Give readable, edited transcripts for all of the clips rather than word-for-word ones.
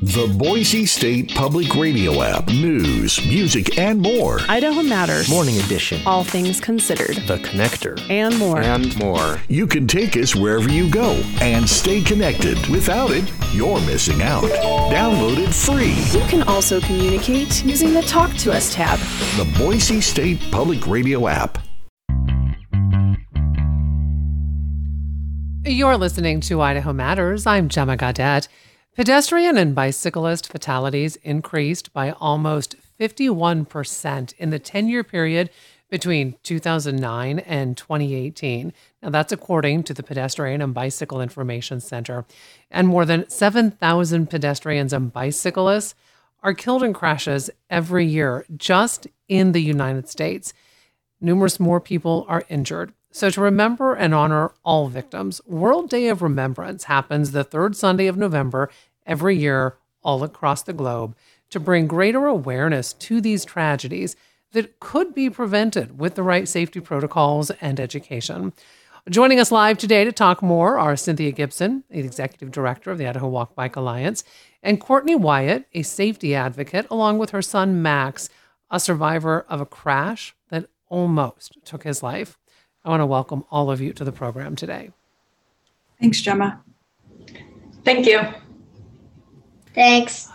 The Boise State Public Radio app. News, music, and more. Idaho Matters. Morning Edition. All things considered. The Connector. And more. And more. You can take us wherever you go and stay connected. Without it, you're missing out. Download it free. You can also communicate using the Talk to Us tab. The Boise State Public Radio app. You're listening to Idaho Matters. I'm Gemma Gaudette. Pedestrian and bicyclist fatalities increased by almost 51% in the 10-year period between 2009 and 2018. Now, that's according to the Pedestrian and Bicycle Information Center. And more than 7,000 pedestrians and bicyclists are killed in crashes every year just in the United States. Numerous more people are injured. So to remember and honor all victims, World Day of Remembrance happens the third Sunday of November every year all across the globe to bring greater awareness to these tragedies that could be prevented with the right safety protocols and education. Joining us live today to talk more are Cynthia Gibson, the Executive Director of the Idaho Walk Bike Alliance, and Courtney Wyatt, a safety advocate, along with her son Max, a survivor of a crash that almost took his life. I want to welcome all of you to the program today. Thanks, Gemma. Thank you. Thanks.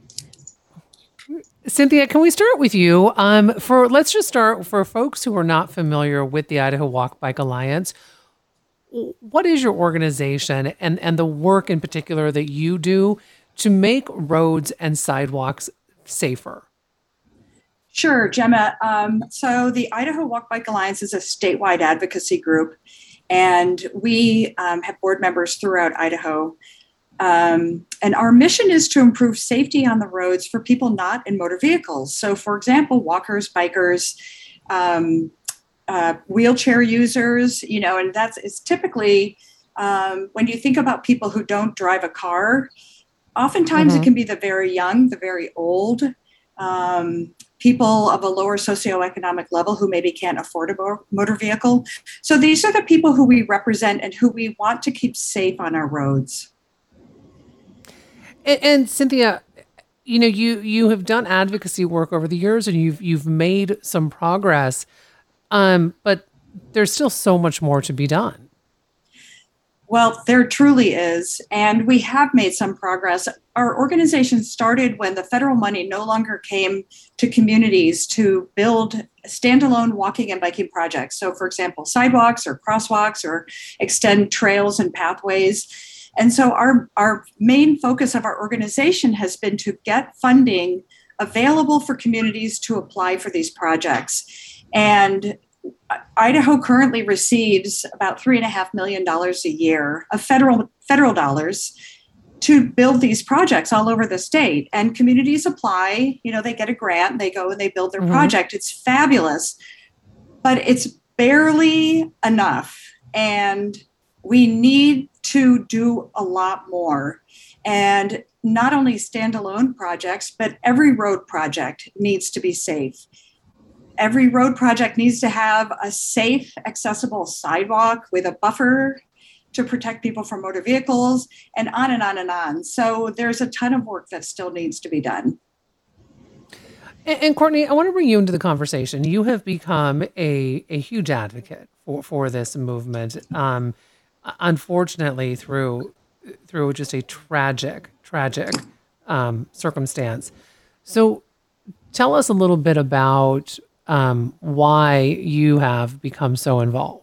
Cynthia, can we start with you? Let's just start for folks who are not familiar with the Idaho Walk Bike Alliance. What is your organization and the work in particular that you do to make roads and sidewalks safer? Sure, Gemma. So the Idaho Walk Bike Alliance is a statewide advocacy group, and we have board members throughout Idaho. And our mission is to improve safety on the roads for people not in motor vehicles. So, for example, walkers, bikers, wheelchair users, and it's typically when you think about people who don't drive a car, oftentimes it can be the very young, the very old, people of a lower socioeconomic level who maybe can't afford a motor vehicle. So these are the people who we represent and who we want to keep safe on our roads. And Cynthia, you have done advocacy work over the years and you've made some progress, but there's still so much more to be done. Well, there truly is, and we have made some progress. Our organization started when the federal money no longer came to communities to build standalone walking and biking projects. So, for example, sidewalks or crosswalks or extend trails and pathways. And so our main focus of our organization has been to get funding available for communities to apply for these projects. And Idaho currently receives about $3.5 million a year of federal dollars to build these projects all over the state. And communities apply, they get a grant, they go and they build their project. It's fabulous, but it's barely enough. And we need to do a lot more. And not only standalone projects, but every road project needs to be safe. Every road project needs to have a safe, accessible sidewalk with a buffer to protect people from motor vehicles, and on and on and on. So there's a ton of work that still needs to be done. And Courtney, I want to bring you into the conversation. You have become a huge advocate for this movement. Unfortunately, through just a tragic circumstance. So tell us a little bit about why you have become so involved.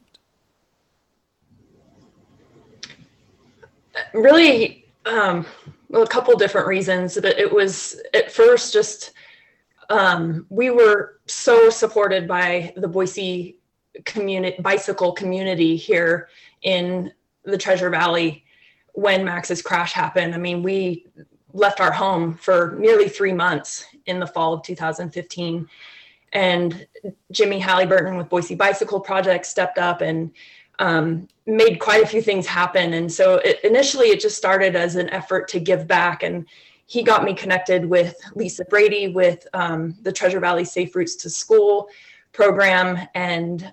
Really, a couple different reasons. But it was at first just we were so supported by the Boise bicycle community here in the Treasure Valley when Max's crash happened. I mean, we left our home for nearly 3 months in the fall of 2015. And Jimmy Halliburton with Boise Bicycle Project stepped up and made quite a few things happen. And so initially it just started as an effort to give back. And he got me connected with Lisa Brady with the Treasure Valley Safe Routes to School program. And,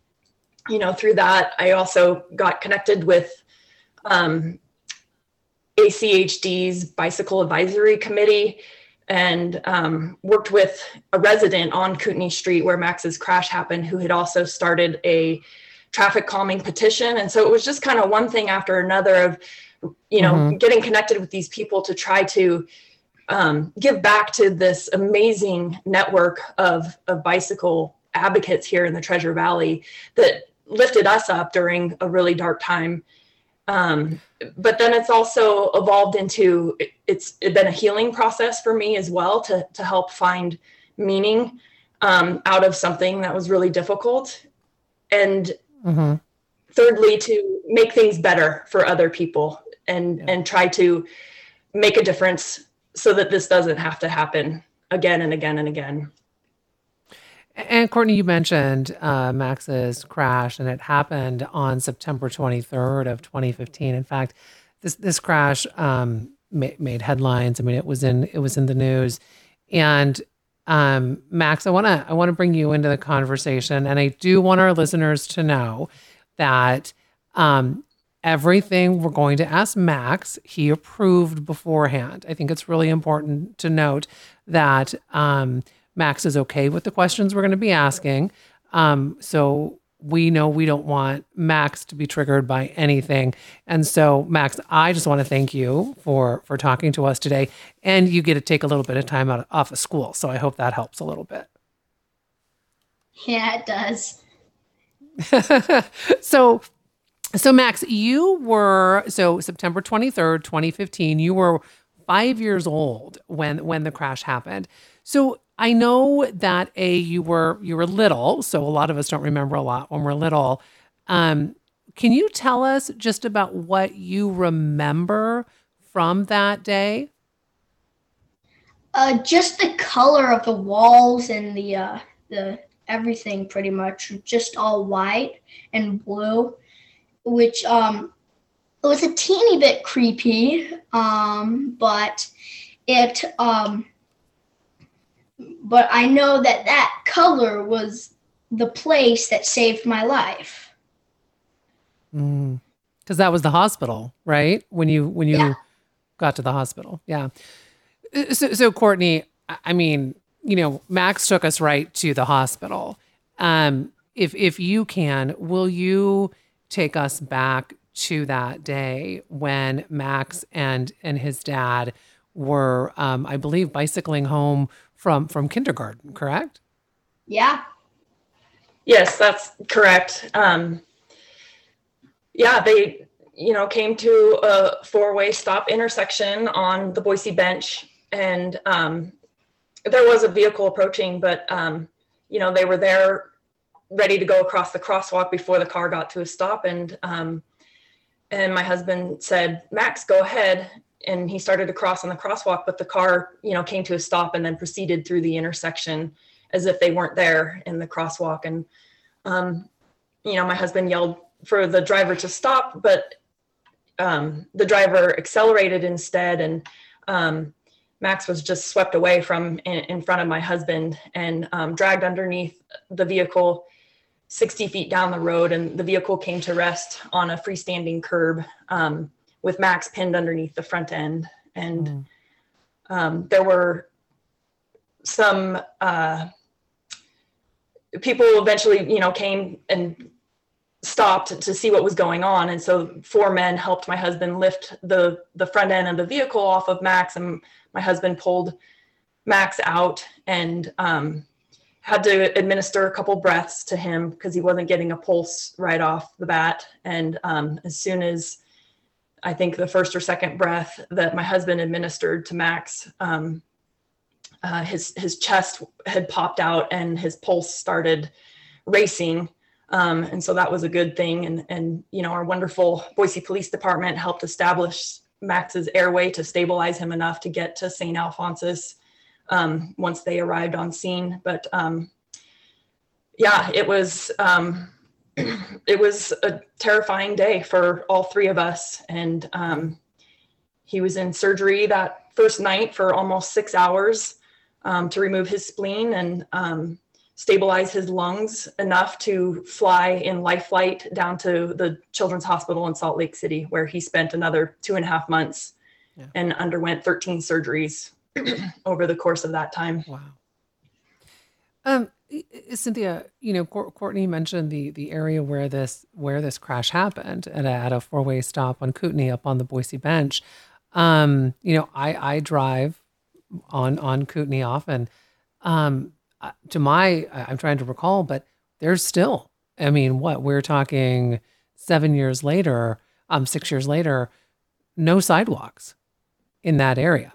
through that, I also got connected with ACHD's Bicycle Advisory Committee and worked with a resident on Kootenai Street where Max's crash happened, who had also started a traffic calming petition. And so it was just kind of one thing after another of, getting connected with these people to try to give back to this amazing network of bicycle advocates here in the Treasure Valley that lifted us up during a really dark time. But then it's also evolved into, it's been a healing process for me as well to help find meaning out of something that was really difficult. And thirdly, to make things better for other people and try to make a difference so that this doesn't have to happen again and again and again. And Courtney, you mentioned Max's crash, and it happened on September 23rd of 2015. In fact, this crash made headlines. I mean, it was in the news. And Max, I want to bring you into the conversation, and I do want our listeners to know that everything we're going to ask Max, he approved beforehand. I think it's really important to note that Max is okay with the questions we're going to be asking. So we know we don't want Max to be triggered by anything. And so, Max, I just want to thank you for talking to us today. And you get to take a little bit of time off of school. So I hope that helps a little bit. Yeah, it does. So Max, you were, September 23rd, 2015, you were 5 years old when the crash happened. So I know that you were little, so a lot of us don't remember a lot when we're little. Can you tell us just about what you remember from that day? Just the color of the walls and the everything pretty much, just all white and blue, which it was a teeny bit creepy, but it but I know that color was the place that saved my life. Because that was the hospital, right? When you got to the hospital. Yeah. So Courtney, I mean, Max took us right to the hospital. If you can, will you take us back to that day when Max and his dad were, I believe, bicycling home from kindergarten, correct? Yeah. Yes, that's correct. They, came to a four-way stop intersection on the Boise Bench, and there was a vehicle approaching, but they were there ready to go across the crosswalk before the car got to a stop, and my husband said, "Max, go ahead." And he started to cross on the crosswalk, but the car, came to a stop and then proceeded through the intersection as if they weren't there in the crosswalk. And, my husband yelled for the driver to stop, but the driver accelerated instead. And Max was just swept away from in front of my husband and dragged underneath the vehicle 60 feet down the road. And the vehicle came to rest on a freestanding curb, with Max pinned underneath the front end. And there were some people eventually, came and stopped to see what was going on. And so 4 men helped my husband lift the front end of the vehicle off of Max. And my husband pulled Max out and had to administer a couple breaths to him because he wasn't getting a pulse right off the bat. And as soon as I think the first or second breath that my husband administered to Max, his chest had popped out and his pulse started racing. And so that was a good thing. And our wonderful Boise Police Department helped establish Max's airway to stabilize him enough to get to St. Alphonsus once they arrived on scene. But it was it was a terrifying day for all 3 of us. And he was in surgery that first night for almost 6 hours to remove his spleen and stabilize his lungs enough to fly in life flight down to the Children's Hospital in Salt Lake City, where he spent another 2.5 months and underwent 13 surgeries over the course of that time. Wow. Cynthia, Courtney mentioned the area where this crash happened at a 4-way stop on Kootenai up on the Boise Bench. I drive on Kootenai often. I'm trying to recall, but there's still, we're talking 6 years later, no sidewalks in that area.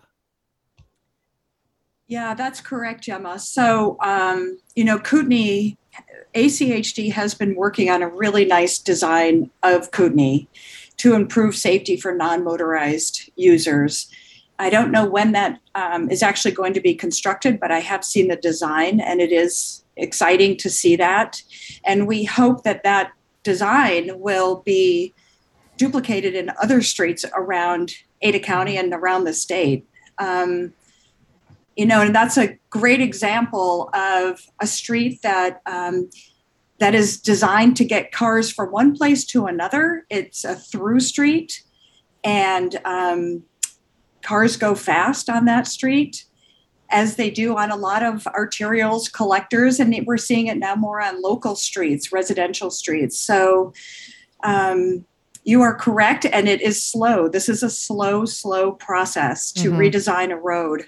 Yeah, that's correct, Gemma. So, Kootenai, ACHD has been working on a really nice design of Kootenai to improve safety for non-motorized users. I don't know when that is actually going to be constructed, but I have seen the design, and it is exciting to see that. And we hope that design will be duplicated in other streets around Ada County and around the state. And that's a great example of a street that is designed to get cars from one place to another. It's a through street, and cars go fast on that street, as they do on a lot of arterials, collectors, and we're seeing it now more on local streets, residential streets. So you are correct, and it is slow. This is a slow process to redesign a road.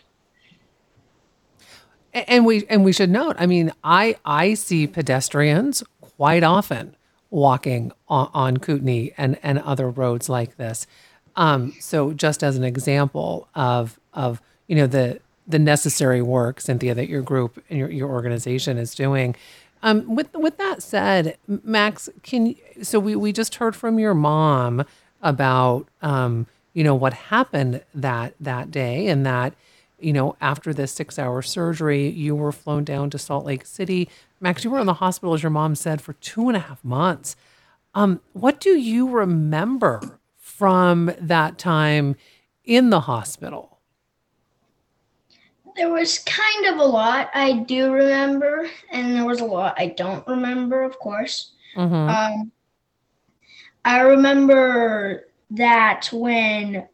And we should note, I see pedestrians quite often walking on Kootenai and other roads like this. So just as an example of the necessary work, Cynthia, that your group and your organization is doing. With that said, Max, we just heard from your mom about what happened that day, and that after this 6-hour surgery, you were flown down to Salt Lake City. Max, you were in the hospital, as your mom said, for 2.5 months. What do you remember from that time in the hospital? There was kind of a lot I do remember, and there was a lot I don't remember, of course. I remember that when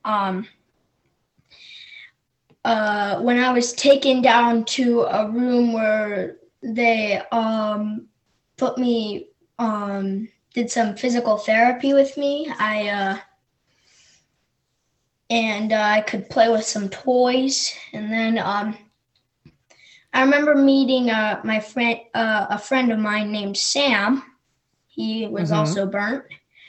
I was taken down to a room where they put me, did some physical therapy with me. I could play with some toys, and then I remember meeting a friend of mine named Sam. He was also burnt.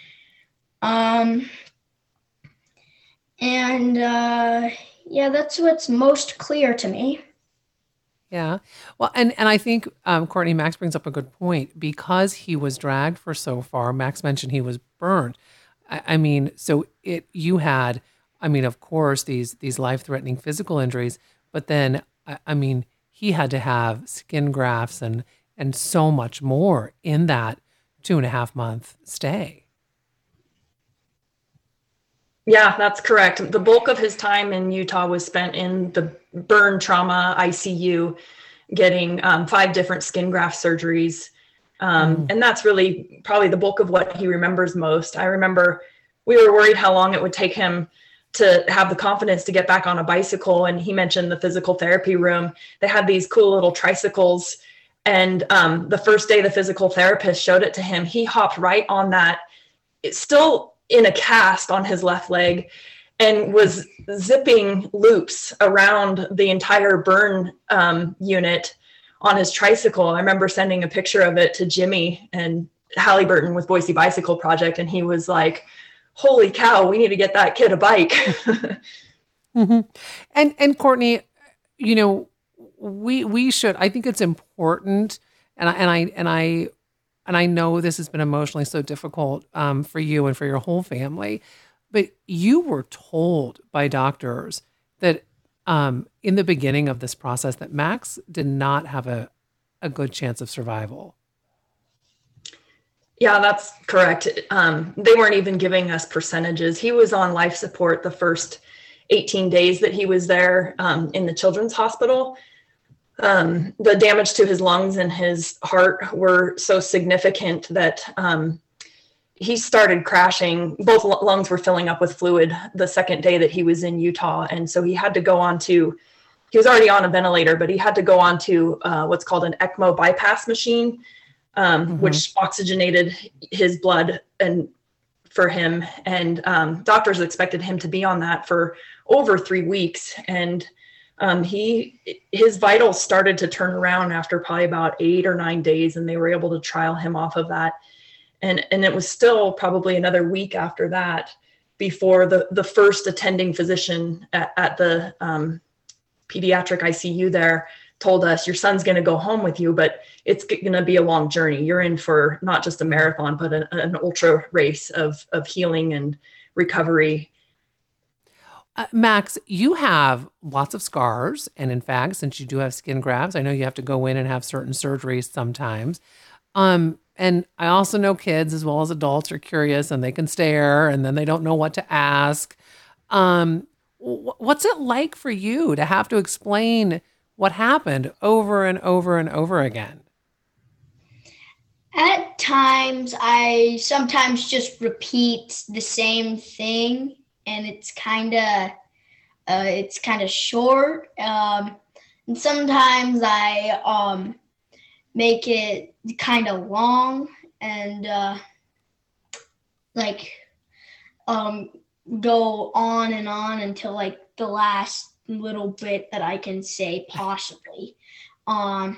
That's what's most clear to me. Yeah. Well, and I think, Courtney, Max brings up a good point, because he was dragged for so far. Max mentioned he was burned. You had, of course, these life-threatening physical injuries, but then, he had to have skin grafts and so much more in that 2.5 month stay. Yeah, that's correct. The bulk of his time in Utah was spent in the burn trauma ICU, getting 5 different skin graft surgeries. And that's really probably the bulk of what he remembers most. I remember we were worried how long it would take him to have the confidence to get back on a bicycle. And he mentioned the physical therapy room. They had these cool little tricycles. And the first day the physical therapist showed it to him, he hopped right on that. It's still in a cast on his left leg, and was zipping loops around the entire burn unit on his tricycle. I remember sending a picture of it to Jimmy and Hallie Burton with Boise Bicycle Project, and he was like, holy cow, we need to get that kid a bike. And Courtney, we should, I think it's important, and I know this has been emotionally so difficult for you and for your whole family, but you were told by doctors that in the beginning of this process that Max did not have a good chance of survival. Yeah, that's correct. They weren't even giving us percentages. He was on life support the first 18 days that he was there in the children's hospital. The damage to his lungs and his heart were so significant that he started crashing. Both lungs were filling up with fluid the second day that he was in Utah. And so he had to go on to, he was already on a ventilator, but he had to go on to what's called an ECMO bypass machine, which oxygenated his blood and for him. And doctors expected him to be on that for over 3 weeks. And his vitals started to turn around after probably about 8 or 9 days, and they were able to trial him off of that. And it was still probably another week after that before the first attending physician at the pediatric ICU there told us, your son's going to go home with you, but it's going to be a long journey. You're in for not just a marathon, but an ultra race of healing and recovery. Max, you have lots of scars. And in fact, since you do have skin grafts, I know you have to go in and have certain surgeries sometimes. And I also know kids as well as adults are curious and they can stare and then they don't know what to ask. What's it like for you to have to explain what happened over and over and over again? At times, I sometimes just repeat the same thing, and it's kind of short. And sometimes I make it kind of long and go on and on until like the last little bit that I can say possibly. And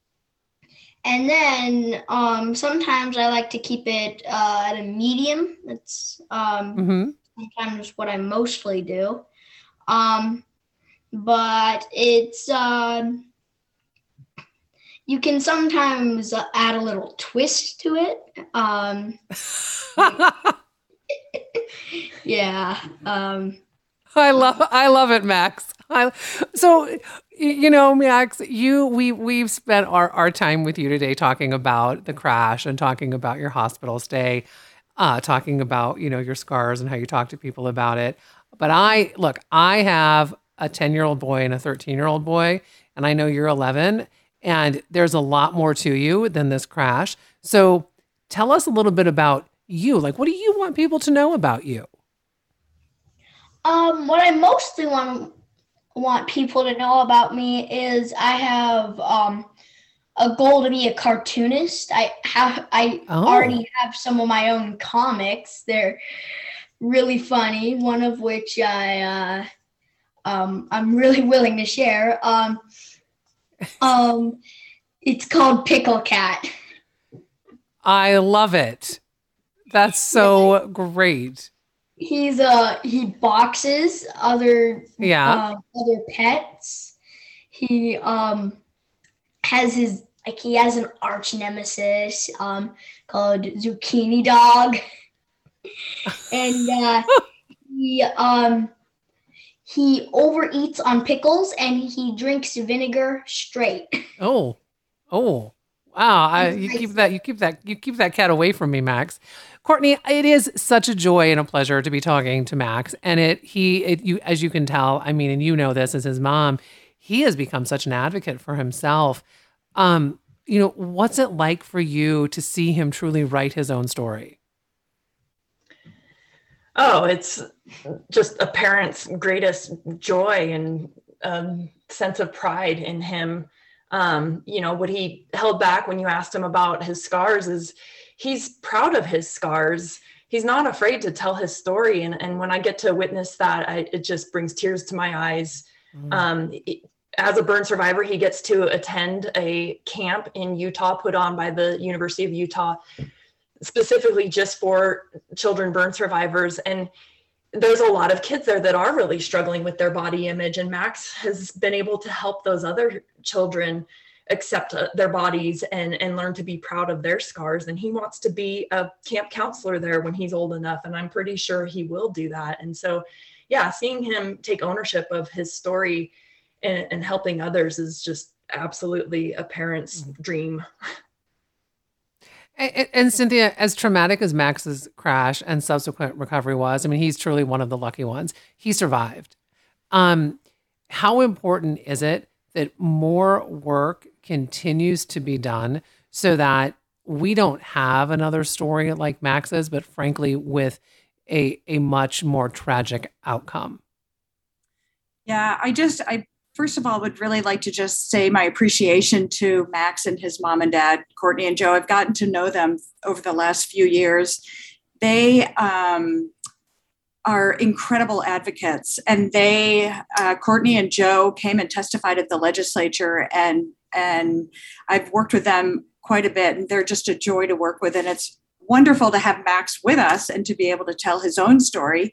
then sometimes I like to keep it at a medium. That's sometimes what I mostly do. But it's you can sometimes add a little twist to it. Yeah. I love it, Max. So, Max, we've spent our time with you today talking about the crash and talking about your hospital stay, talking about, your scars and how you talk to people about it. But I have a 10-year-old boy and a 13-year-old boy, and I know you're 11, and there's a lot more to you than this crash. So tell us a little bit about you. Like, what do you want people to know about you? What I mostly want people to know about me is I have a goal to be a cartoonist. I already have some of my own comics. They're really funny. One of which I'm really willing to share. It's called Pickle Cat. I love it. That's so great. He boxes other pets. He has an arch nemesis called Zucchini Dog, and he overeats on pickles and he drinks vinegar straight. Oh, wow! You keep that cat away from me, Max. Courtney, it is such a joy and a pleasure to be talking to Max. And you, as you can tell, I mean, and you know this as his mom, he has become such an advocate for himself. What's it like for you to see him truly write his own story? Oh, it's just a parent's greatest joy and sense of pride in him. What he held back when you asked him about his scars is he's proud of his scars. He's not afraid to tell his story. And when I get to witness that, it just brings tears to my eyes. As a burn survivor, he gets to attend a camp in Utah put on by the University of Utah, specifically just for children burn survivors. And there's a lot of kids there that are really struggling with their body image. And Max has been able to help those other children accept their bodies and learn to be proud of their scars. And he wants to be a camp counselor there when he's old enough. And I'm pretty sure he will do that. And so, yeah, seeing him take ownership of his story and helping others is just absolutely a parent's dream. And Cynthia, as traumatic as Max's crash and subsequent recovery was, I mean, he's truly one of the lucky ones. He survived. How important is it that more work continues to be done so that we don't have another story like Max's, but frankly, with a much more tragic outcome. Yeah, I first of all would really like to just say my appreciation to Max and his mom and dad, Courtney and Joe. I've gotten to know them over the last few years. They are incredible advocates, and Courtney and Joe came and testified at the legislature, and I've worked with them quite a bit, and they're just a joy to work with. And it's wonderful to have Max with us and to be able to tell his own story.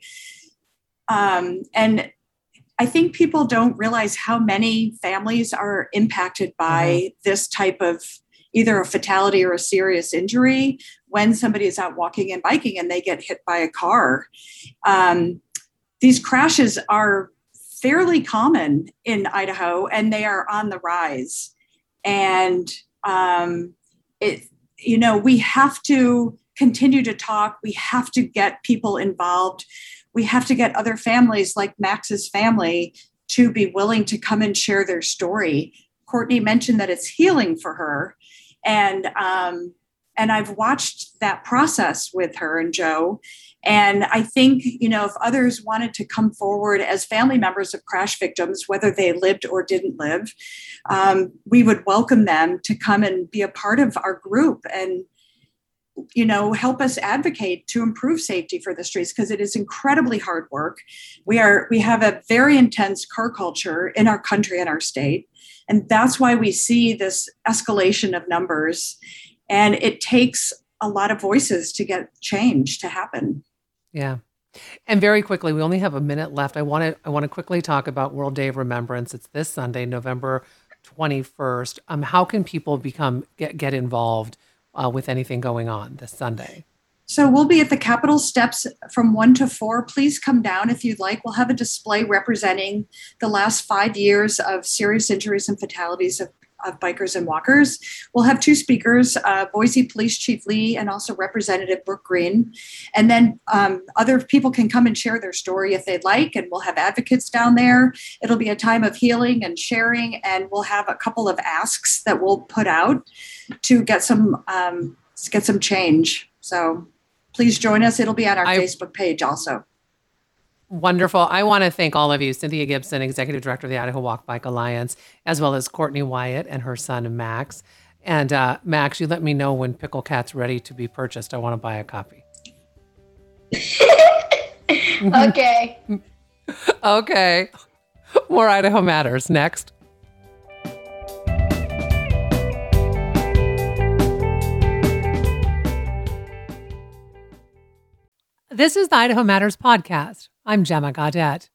And I think people don't realize how many families are impacted by this type of either a fatality or a serious injury when somebody is out walking and biking and they get hit by a car. These crashes are fairly common in Idaho, and they are on the rise. And we have to continue to talk. We have to get people involved. We have to get other families like Max's family to be willing to come and share their story. Courtney mentioned that it's healing for her. And I've watched that process with her and Joe. And I think, if others wanted to come forward as family members of crash victims, whether they lived or didn't live, we would welcome them to come and be a part of our group and, help us advocate to improve safety for the streets, because it is incredibly hard work. We have a very intense car culture in our country and our state. And that's why we see this escalation of numbers. And it takes a lot of voices to get change to happen. Yeah. And very quickly, we only have a minute left. I want to quickly talk about World Day of Remembrance. It's this Sunday, November 21st. How can people get involved with anything going on this Sunday? So we'll be at the Capitol steps from 1 to 4. Please come down if you'd like. We'll have a display representing the last 5 years of serious injuries and fatalities of bikers and walkers. We'll have 2 speakers, Boise Police Chief Lee and also Representative Brooke Green. And then other people can come and share their story if they'd like, and we'll have advocates down there. It'll be a time of healing and sharing, and we'll have a couple of asks that we'll put out to get some change. So please join us. It'll be on our Facebook page also. Wonderful. I want to thank all of you, Cynthia Gibson, Executive Director of the Idaho Walk Bike Alliance, as well as Courtney Wyatt and her son, Max. And Max, you let me know when Pickle Cat's ready to be purchased. I want to buy a copy. Okay. Okay. More Idaho Matters next. This is the Idaho Matters podcast. I'm Gemma Gaudette.